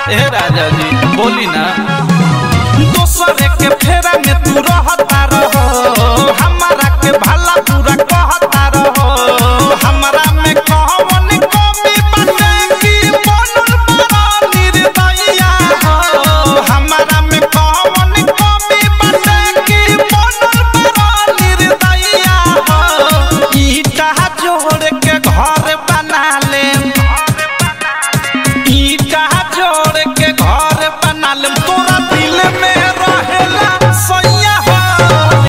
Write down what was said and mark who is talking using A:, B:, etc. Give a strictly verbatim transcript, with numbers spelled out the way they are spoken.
A: ए राजा जी बोली ना दोसर के फेरा में तू रहता रहो हमारा के भला